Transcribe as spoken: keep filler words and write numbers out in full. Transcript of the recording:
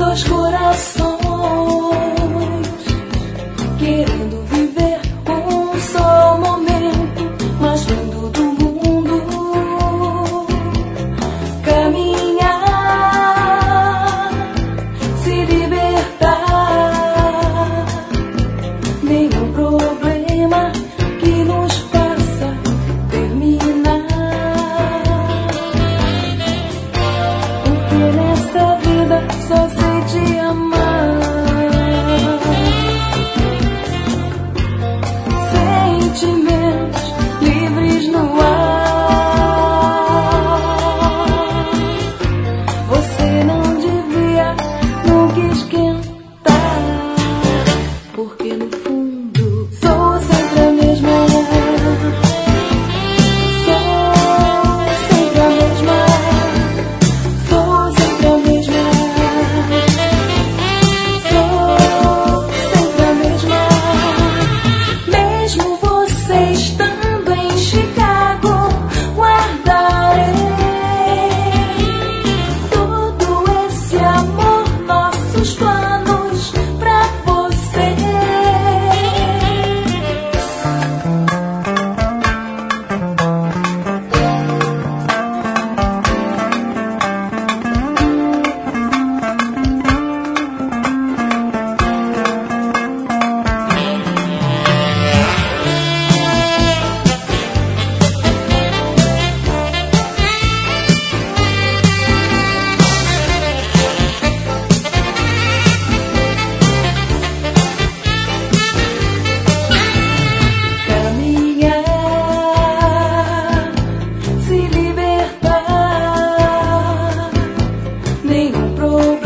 dois corações querendo viver um só momento mais lindo do mundo. Caminhar, se libertar, nenhum problema que nos faça terminar. Porque nessa vida só sei te amar. Sentimentos livres no ar. Você não devia nunca esquentar, porque no fundo sou sempre a mesma. Sou sempre a mesma. Sou sempre a mesma. Sou sempre a mesma. Mesmo você estando em Chicago, guardarei todo esse amor, nossos planos pra você. Caminhar, se libertar, nenhum problema